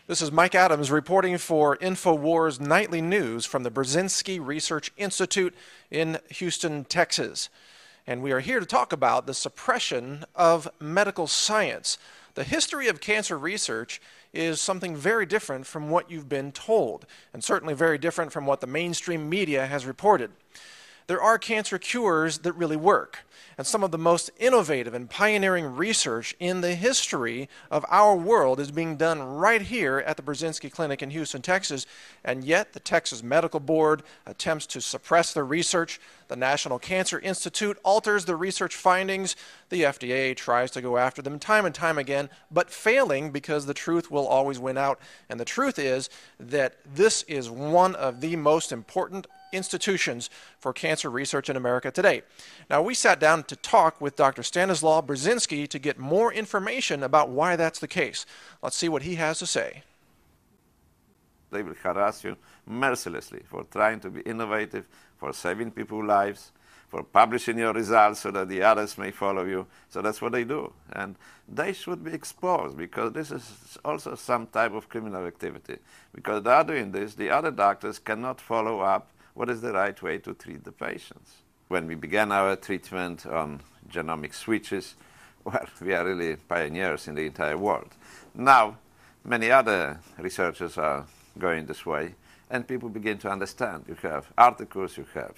This is Mike Adams reporting for InfoWars Nightly News from the Brzezinski Research Institute in Houston, Texas. And we are here to talk about the suppression of medical science. The history of cancer research is something very different from what you've been told, and certainly very different from what the mainstream media has reported. There are cancer cures that really work, and some of the most innovative and pioneering research in the history of our world is being done right here at the Brzezinski Clinic in Houston, Texas, and yet the Texas Medical Board attempts to suppress the research. The National Cancer Institute alters the research findings. The FDA tries to go after them time and time again, but failing because the truth will always win out. And the truth is that this is one of the most important institutions for cancer research in America today. Now, we sat down to talk with Dr. Stanislaw Brzezinski to get more information about why that's the case. Let's see what he has to say. They will harass you mercilessly for trying to be innovative, for saving people's lives, for publishing your results so that the others may follow you. So that's what they do. And they should be exposed, because this is also some type of criminal activity. Because they are doing this, the other doctors cannot follow up what is the right way to treat the patients. When we began our treatment on genomic switches, well, we are really pioneers in the entire world. Now, many other researchers are going this way, and people begin to understand. You have articles, you have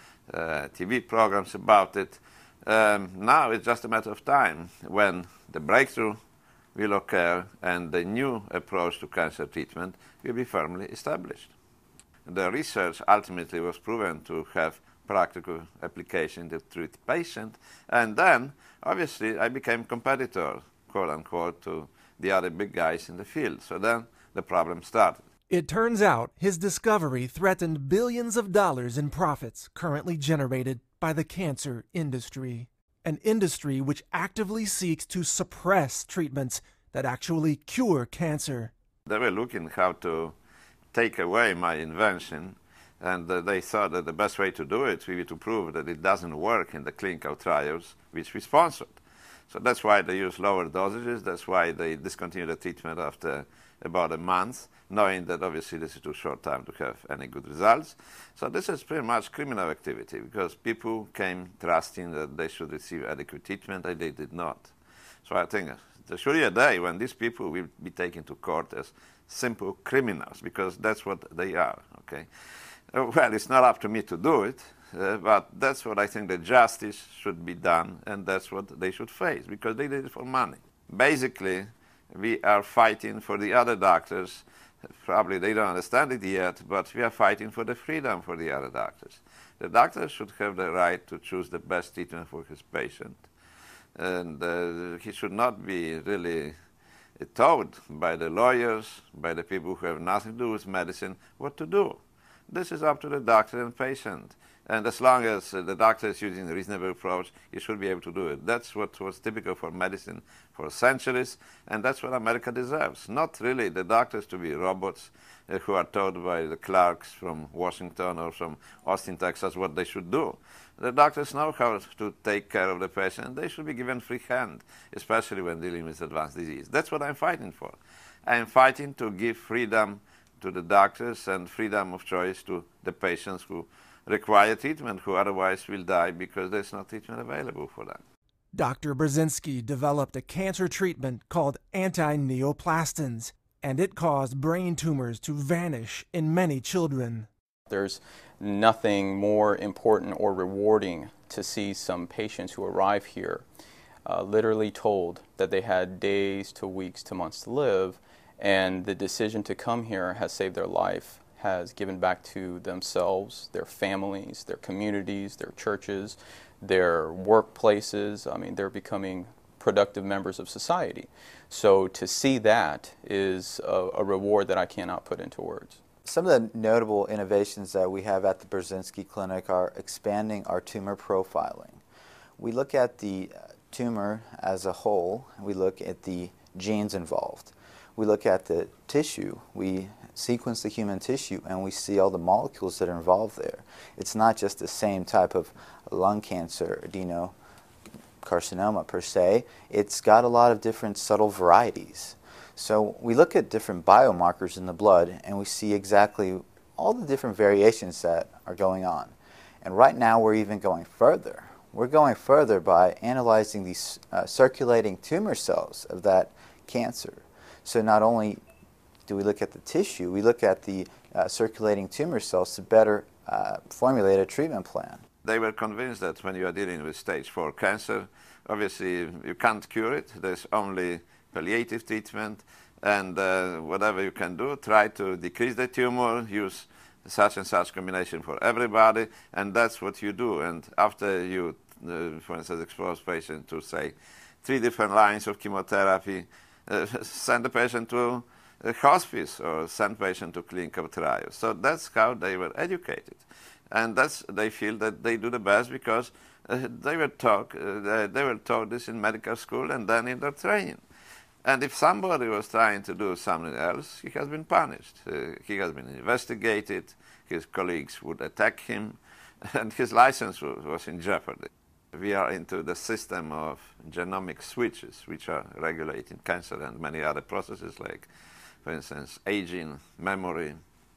TV programs about it. Now it's just a matter of time when the breakthrough will occur and the new approach to cancer treatment will be firmly established. The research ultimately was proven to have practical application to treat patients, and then obviously I became competitor, quote unquote, to the other big guys in the field. So then the problem started. It turns out his discovery threatened billions of dollars in profits currently generated by the cancer industry, an industry which actively seeks to suppress treatments that actually cure cancer. They were looking how to take away my invention, and they thought that the best way to do it would be to prove that it doesn't work in the clinical trials which we sponsored. So that's why they use lower dosages. That's why they discontinued the treatment after about a month, knowing that obviously this is too short time to have any good results. So this is pretty much criminal activity, because people came trusting that they should receive adequate treatment, and they did not. So I think there should be a day when these people will be taken to court as simple criminals, because that's what they are, okay? Well, it's not up to me to do it, but that's what I think the justice should be done, and that's what they should face, because they did it for money. Basically, we are fighting for the other doctors. Probably they don't understand it yet, but we are fighting for the freedom for the other doctors. The doctor should have the right to choose the best treatment for his patient, and he should not be really told by the lawyers, by the people who have nothing to do with medicine, what to do. This is up to the doctor and patient. And as long as the doctor is using a reasonable approach, he should be able to do it. That's what was typical for medicine for centuries, and that's what America deserves. Not really the doctors to be robots who are told by the clerks from Washington or from Austin, Texas, what they should do. The doctors know how to take care of the patient. They should be given free hand, especially when dealing with advanced disease. That's what I'm fighting for. I'm fighting to give freedom to the doctors and freedom of choice to the patients who require treatment, who otherwise will die because there's no treatment available for them. Dr. Brzezinski developed a cancer treatment called anti-neoplastins, and it caused brain tumors to vanish in many children. There's nothing more important or rewarding to see some patients who arrive here literally told that they had days to weeks to months to live, and the decision to come here has saved their life, has given back to themselves, their families, their communities, their churches, their workplaces. I mean, they're becoming productive members of society. So to see that is a reward that I cannot put into words. Some of the notable innovations that we have at the Brzezinski Clinic are expanding our tumor profiling. We look at the tumor as a whole, and we look at the genes involved. We look at the tissue, we sequence the human tissue, and we see all the molecules that are involved there. It's not just the same type of lung cancer, adenocarcinoma per se. It's got a lot of different subtle varieties. So we look at different biomarkers in the blood and we see exactly all the different variations that are going on. And right now we're even going further. We're going further by analyzing these circulating tumor cells of that cancer. So not only do we look at the tissue, we look at the circulating tumor cells to better formulate a treatment plan. They were convinced that when you are dealing with stage 4 cancer, obviously you can't cure it. There's only palliative treatment, and whatever you can do, try to decrease the tumor, use such and such combination for everybody, and that's what you do. And after you, for instance, expose patient to, say, 3 different lines of chemotherapy, send the patient to a hospice or send patient to clinical trials. So that's how they were educated. And they feel that they do the best because they were taught this in medical school and then in their training. And if somebody was trying to do something else, he has been punished. He has been investigated, his colleagues would attack him, and his license was in jeopardy. We are into the system of genomic switches, which are regulating cancer and many other processes like, for instance, aging, memory.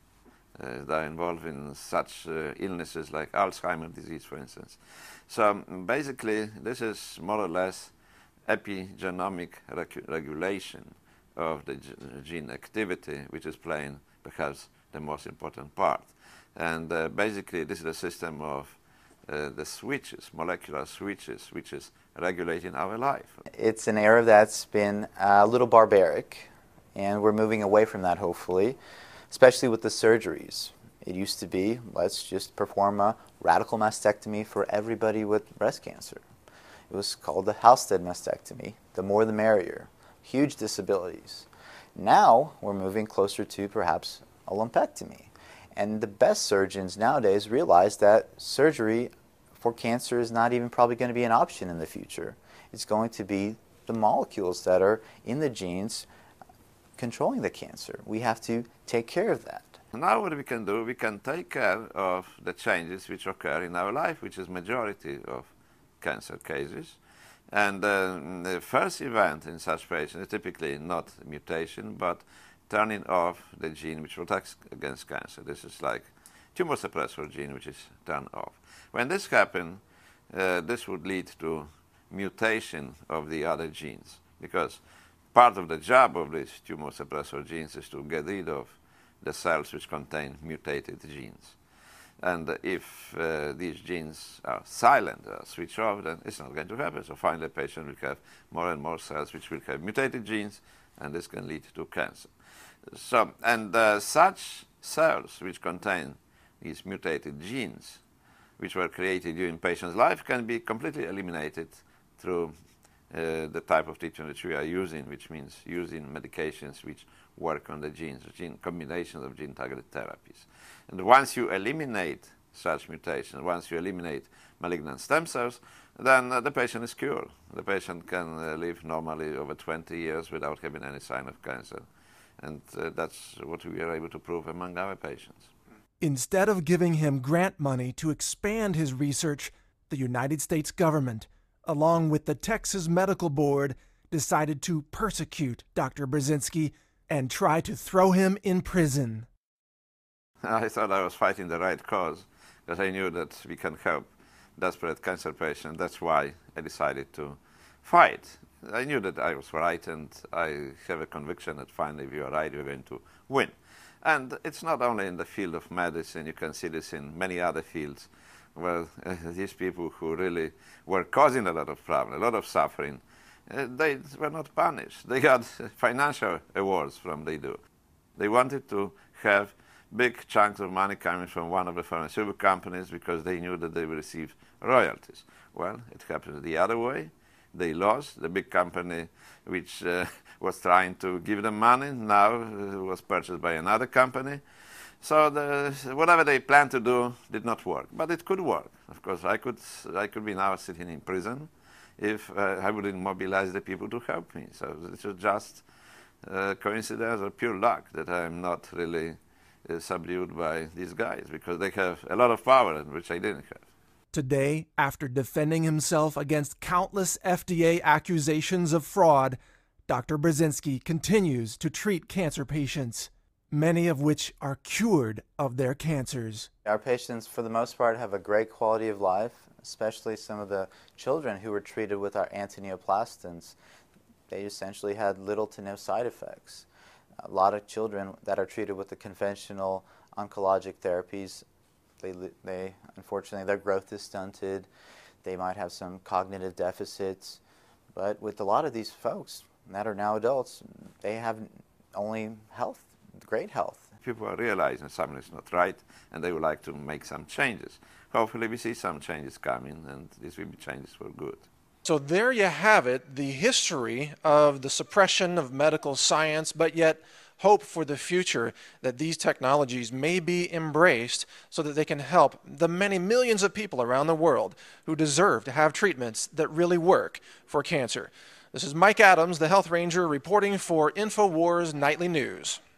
They are involved in such illnesses like Alzheimer's disease, for instance. So basically, this is more or less epigenomic regulation of the gene activity, which is playing perhaps the most important part. And basically, this is a system of the switches, molecular switches, which is regulating our life. It's an era that's been a little barbaric, and we're moving away from that, hopefully, especially with the surgeries. It used to be, let's just perform a radical mastectomy for everybody with breast cancer. It was called the Halsted mastectomy. The more the merrier. Huge disabilities. Now we're moving closer to perhaps a lumpectomy. And the best surgeons nowadays realize that surgery for cancer is not even probably going to be an option in the future. It's going to be the molecules that are in the genes controlling the cancer. We have to take care of that. Now what we can do, we can take care of the changes which occur in our life, which is majority of cancer cases. And the first event in such patients is typically not mutation, but turning off the gene which protects against cancer. This is like tumor suppressor gene which is turned off. When this happens, this would lead to mutation of the other genes, because part of the job of these tumor suppressor genes is to get rid of the cells which contain mutated genes. And if these genes are silent, switched off, then it's not going to happen. So finally, the patient will have more and more cells which will have mutated genes, and this can lead to cancer. So, and such cells which contain these mutated genes, which were created during patient's life, can be completely eliminated through the type of treatment which we are using, which means using medications which work on the genes, combinations of gene-targeted therapies. And once you eliminate such mutations, once you eliminate malignant stem cells, then the patient is cured. The patient can live normally over 20 years without having any sign of cancer. And that's what we are able to prove among our patients. Instead of giving him grant money to expand his research, the United States government, along with the Texas Medical Board, decided to persecute Dr. Brzezinski and try to throw him in prison. I thought I was fighting the right cause, because I knew that we can help desperate cancer patients. That's why I decided to fight. I knew that I was right, and I have a conviction that finally, if you are right, you're going to win. And it's not only in the field of medicine. You can see this in many other fields, where these people who really were causing a lot of problems, a lot of suffering, they were not punished. They got financial awards from they do. They wanted to have big chunks of money coming from one of the pharmaceutical companies because they knew that they would receive royalties. Well, it happened the other way. They lost. The big company which was trying to give them money now was purchased by another company. So whatever they planned to do did not work, but it could work. Of course, I could be now sitting in prison if I wouldn't mobilize the people to help me. So it was just coincidence or pure luck that I'm not really subdued by these guys, because they have a lot of power, which I didn't have. Today, after defending himself against countless FDA accusations of fraud, Dr. Brzezinski continues to treat cancer patients, many of which are cured of their cancers. Our patients, for the most part, have a great quality of life, especially some of the children who were treated with our antineoplastins. They essentially had little to no side effects. A lot of children that are treated with the conventional oncologic therapies, they unfortunately, their growth is stunted. They might have some cognitive deficits. But with a lot of these folks that are now adults, they have only health, great health. People are realizing something is not right, and they would like to make some changes. Hopefully we see some changes coming, and these will be changes for good. So there you have it, the history of the suppression of medical science, but yet hope for the future that these technologies may be embraced so that they can help the many millions of people around the world who deserve to have treatments that really work for cancer. This is Mike Adams, the Health Ranger, reporting for InfoWars Nightly News.